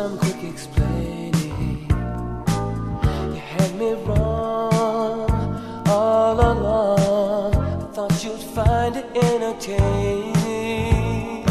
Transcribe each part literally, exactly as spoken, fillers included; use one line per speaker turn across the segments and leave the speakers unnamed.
some quick explaining. You had me wrong all along. I thought you'd find it entertaining.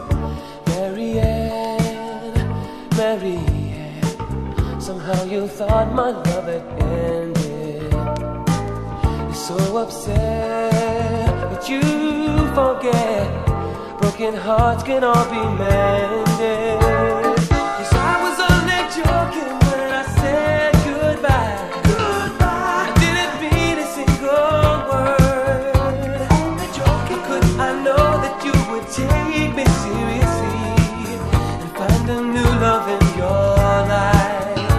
Marianne, Marianne, somehow you thought my love had ended. You're so upset, but you forget broken hearts can all be mended. Cause I was only joking when I said goodbye. Goodbye. I didn't mean a single word. Only joking. Could I know that you would take me seriously and find a new love in your life?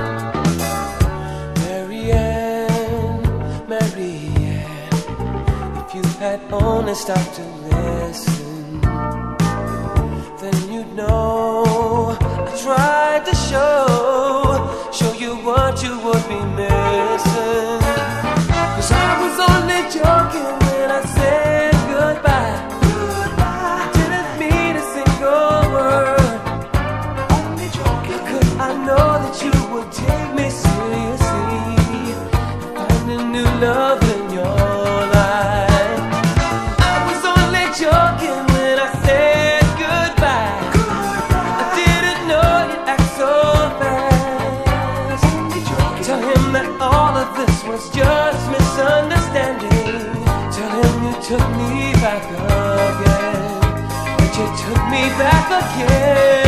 Marianne, Marianne, if you had only stopped to listen, then you'd know I tried to show, show you what you would be missing. Cause I was only joking when I said goodbye. Goodbye. I didn't mean a single word. Only joking. How could I know that you would take me seriously and find a new love in your life? I was only joking when I said goodbye. I didn't know you'd act so fast. Tell him that all of this was just misunderstanding. Tell him you took me back again, that you took me back again.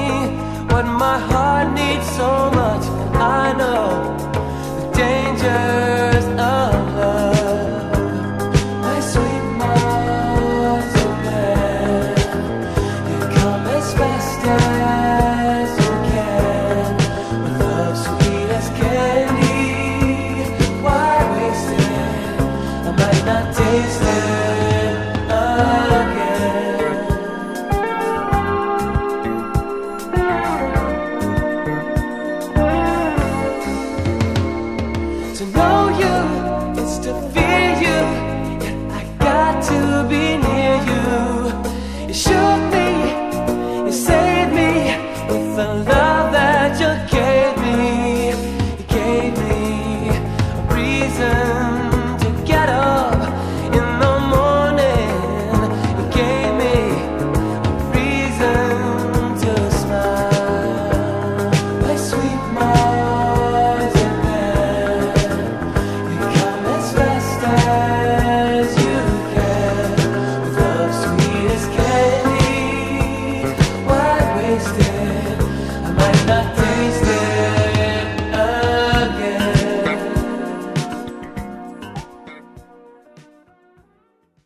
My heart needs so much, and I know the danger